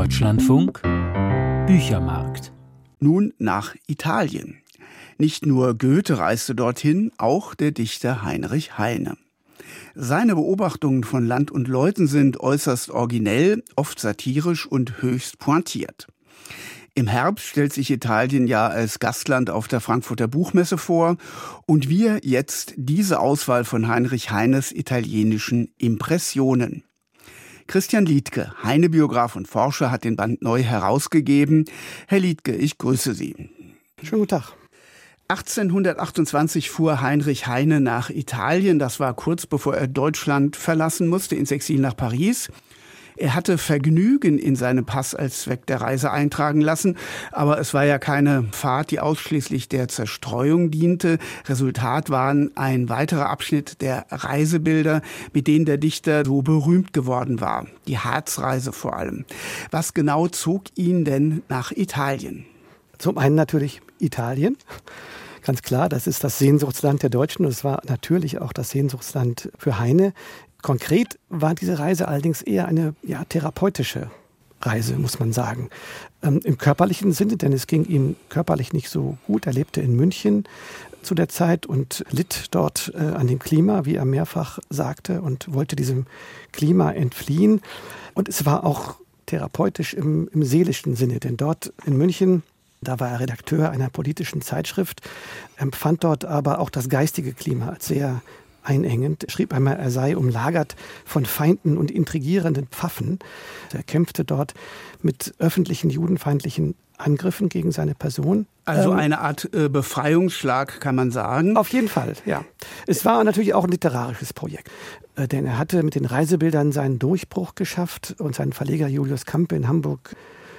Deutschlandfunk Büchermarkt. Nun nach Italien. Nicht nur Goethe reiste dorthin, auch der Dichter Heinrich Heine. Seine Beobachtungen von Land und Leuten sind äußerst originell, oft satirisch und höchst pointiert. Im Herbst stellt sich Italien ja als Gastland auf der Frankfurter Buchmesse vor und wir jetzt diese Auswahl von Heinrich Heines italienischen Impressionen. Christian Liedtke, Heine-Biograf und Forscher, hat den Band neu herausgegeben. Herr Liedtke, ich grüße Sie. Schönen guten Tag. 1828 fuhr Heinrich Heine nach Italien. Das war kurz bevor er Deutschland verlassen musste, ins Exil nach Paris. Er hatte Vergnügen in seinem Pass als Zweck der Reise eintragen lassen, aber es war ja keine Fahrt, die ausschließlich der Zerstreuung diente. Resultat waren ein weiterer Abschnitt der Reisebilder, mit denen der Dichter so berühmt geworden war. Die Harzreise vor allem. Was genau zog ihn denn nach Italien? Zum einen natürlich Italien. Ganz klar, das ist das Sehnsuchtsland der Deutschen und es war natürlich auch das Sehnsuchtsland für Heine. Konkret war diese Reise allerdings eher eine therapeutische Reise, muss man sagen. Im körperlichen Sinne, denn es ging ihm körperlich nicht so gut. Er lebte in München zu der Zeit und litt dort an dem Klima, wie er mehrfach sagte, und wollte diesem Klima entfliehen. Und es war auch therapeutisch im seelischen Sinne, denn dort in München, da war er Redakteur einer politischen Zeitschrift, empfand dort aber auch das geistige Klima als sehr einengend. Er schrieb einmal, er sei umlagert von Feinden und intrigierenden Pfaffen. Er kämpfte dort mit öffentlichen judenfeindlichen Angriffen gegen seine Person. Also eine Art Befreiungsschlag, kann man sagen. Auf jeden Fall, ja. Es war natürlich auch ein literarisches Projekt. Denn er hatte mit den Reisebildern seinen Durchbruch geschafft und seinen Verleger Julius Campe in Hamburg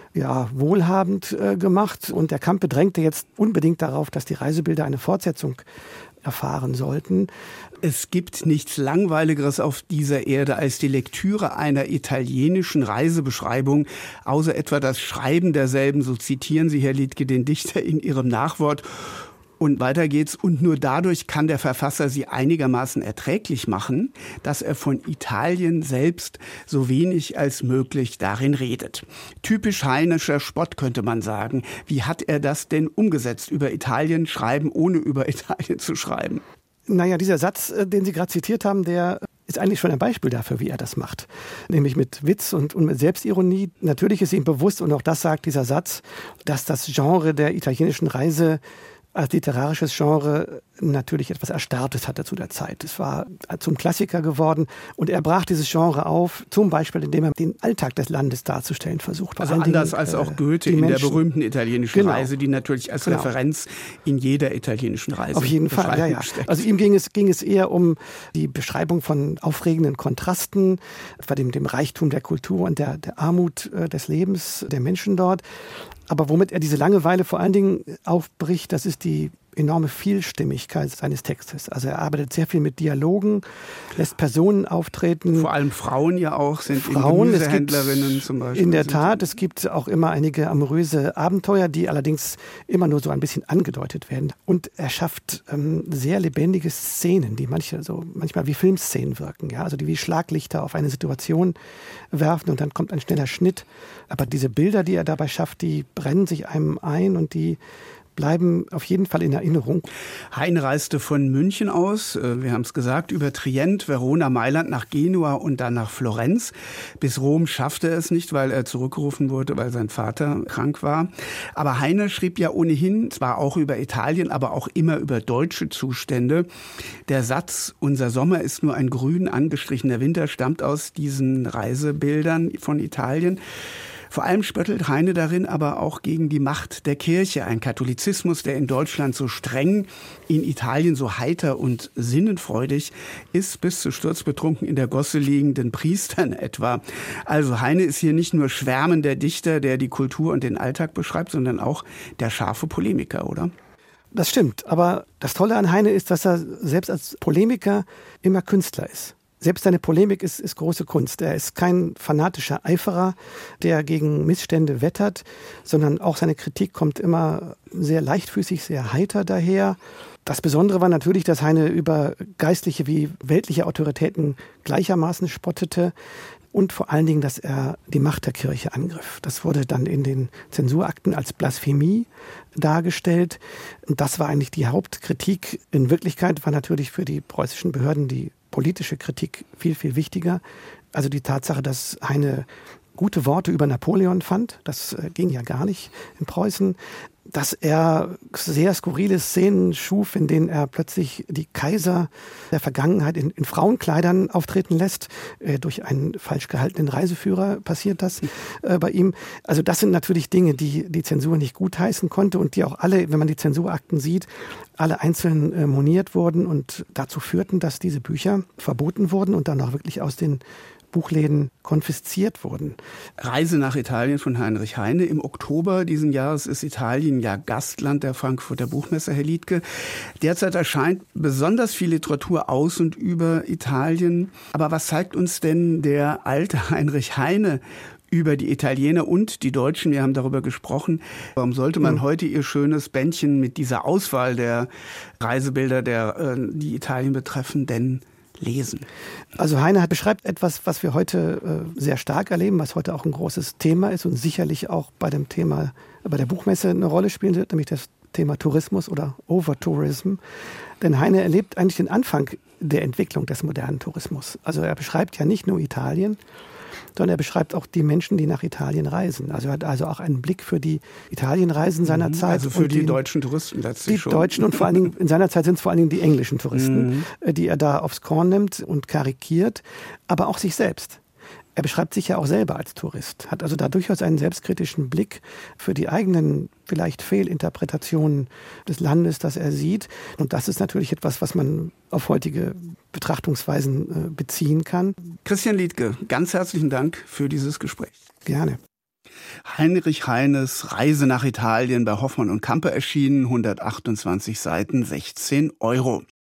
wohlhabend gemacht. Und der Campe drängte jetzt unbedingt darauf, dass die Reisebilder eine Fortsetzung erfahren sollten. Es gibt nichts Langweiligeres auf dieser Erde als die Lektüre einer italienischen Reisebeschreibung, außer etwa das Schreiben derselben. So zitieren Sie, Herr Liedtke, den Dichter in Ihrem Nachwort. Und weiter geht's. Und nur dadurch kann der Verfasser sie einigermaßen erträglich machen, dass er von Italien selbst so wenig als möglich darin redet. Typisch heinescher Spott, könnte man sagen. Wie hat er das denn umgesetzt? Über Italien schreiben, ohne über Italien zu schreiben? Naja, dieser Satz, den Sie gerade zitiert haben, der ist eigentlich schon ein Beispiel dafür, wie er das macht. Nämlich mit Witz und mit Selbstironie. Natürlich ist ihm bewusst, und auch das sagt dieser Satz, dass das Genre der italienischen Reise als literarisches Genre natürlich etwas Erstarrtes hatte zu der Zeit. Es war zum Klassiker geworden und er brach dieses Genre auf, zum Beispiel indem er den Alltag des Landes darzustellen versucht. Also anders als auch Goethe in der berühmten italienischen Reise, die natürlich als Referenz in jeder italienischen Reise auf jeden Fall, ja. Also ihm ging es eher um die Beschreibung von aufregenden Kontrasten, etwa dem Reichtum der Kultur und der Armut des Lebens der Menschen dort. Aber womit er diese Langeweile vor allen Dingen aufbricht, das ist die enorme Vielstimmigkeit seines Textes. Also er arbeitet sehr viel mit Dialogen, lässt Personen auftreten. Vor allem Frauen ja auch, sind Gemüsehändlerinnen zum Beispiel. In der Tat, es gibt auch immer einige amoröse Abenteuer, die allerdings immer nur so ein bisschen angedeutet werden. Und er schafft sehr lebendige Szenen, die manchmal wie Filmszenen wirken. Ja? Also die wie Schlaglichter auf eine Situation werfen und dann kommt ein schneller Schnitt. Aber diese Bilder, die er dabei schafft, die brennen sich einem ein und die bleiben auf jeden Fall in Erinnerung. Heine reiste von München aus, wir haben es gesagt, über Trient, Verona, Mailand nach Genua und dann nach Florenz. Bis Rom schaffte er es nicht, weil er zurückgerufen wurde, weil sein Vater krank war. Aber Heine schrieb ja ohnehin, zwar auch über Italien, aber auch immer über deutsche Zustände. Der Satz, unser Sommer ist nur ein grün angestrichener Winter, stammt aus diesen Reisebildern von Italien. Vor allem spöttelt Heine darin aber auch gegen die Macht der Kirche. Ein Katholizismus, der in Deutschland so streng, in Italien so heiter und sinnenfreudig ist, bis zu sturzbetrunken in der Gosse liegenden Priestern etwa. Also Heine ist hier nicht nur schwärmender Dichter, der die Kultur und den Alltag beschreibt, sondern auch der scharfe Polemiker, oder? Das stimmt, aber das Tolle an Heine ist, dass er selbst als Polemiker immer Künstler ist. Selbst seine Polemik ist große Kunst. Er ist kein fanatischer Eiferer, der gegen Missstände wettert, sondern auch seine Kritik kommt immer sehr leichtfüßig, sehr heiter daher. Das Besondere war natürlich, dass Heine über geistliche wie weltliche Autoritäten gleichermaßen spottete. und vor allen Dingen, dass er die Macht der Kirche angriff. Das wurde dann in den Zensurakten als Blasphemie dargestellt. Und das war eigentlich die Hauptkritik. In Wirklichkeit war natürlich für die preußischen Behörden die politische Kritik viel, viel wichtiger. Also die Tatsache, dass Heine gute Worte über Napoleon fand, das ging ja gar nicht in Preußen, dass er sehr skurrile Szenen schuf, in denen er plötzlich die Kaiser der Vergangenheit in Frauenkleidern auftreten lässt. Durch einen falsch gehaltenen Reiseführer passiert das bei ihm. Also das sind natürlich Dinge, die die Zensur nicht gutheißen konnte und die auch alle, wenn man die Zensurakten sieht, alle einzeln moniert wurden und dazu führten, dass diese Bücher verboten wurden und dann auch wirklich aus den Buchläden konfisziert wurden. Reise nach Italien von Heinrich Heine. Im Oktober diesen Jahres ist Italien ja Gastland der Frankfurter Buchmesse, Herr Liedtke. Derzeit erscheint besonders viel Literatur aus und über Italien. Aber was zeigt uns denn der alte Heinrich Heine über die Italiener und die Deutschen? Wir haben darüber gesprochen. Warum sollte man heute Ihr schönes Bändchen mit dieser Auswahl der Reisebilder, die Italien betreffen, denn lesen? Also Heine beschreibt etwas, was wir heute sehr stark erleben, was heute auch ein großes Thema ist und sicherlich auch bei der Buchmesse eine Rolle spielen wird, nämlich das Thema Tourismus oder Overtourism. Denn Heine erlebt eigentlich den Anfang der Entwicklung des modernen Tourismus. Also er beschreibt ja nicht nur Italien, sondern er beschreibt auch die Menschen, die nach Italien reisen. Also er hat also auch einen Blick für die Italienreisen seiner Zeit. Also für die deutschen Touristen letztlich schon. Die deutschen und vor allen Dingen, in seiner Zeit sind es vor allen Dingen die englischen Touristen, die er da aufs Korn nimmt und karikiert, aber auch sich selbst. Er beschreibt sich ja auch selber als Tourist, hat also da durchaus einen selbstkritischen Blick für die eigenen vielleicht Fehlinterpretationen des Landes, das er sieht. Und das ist natürlich etwas, was man auf heutige Betrachtungsweisen beziehen kann. Christian Liedtke, ganz herzlichen Dank für dieses Gespräch. Gerne. Heinrich Heines Reise nach Italien bei Hoffmann und Campe erschienen, 128 Seiten, 16 €.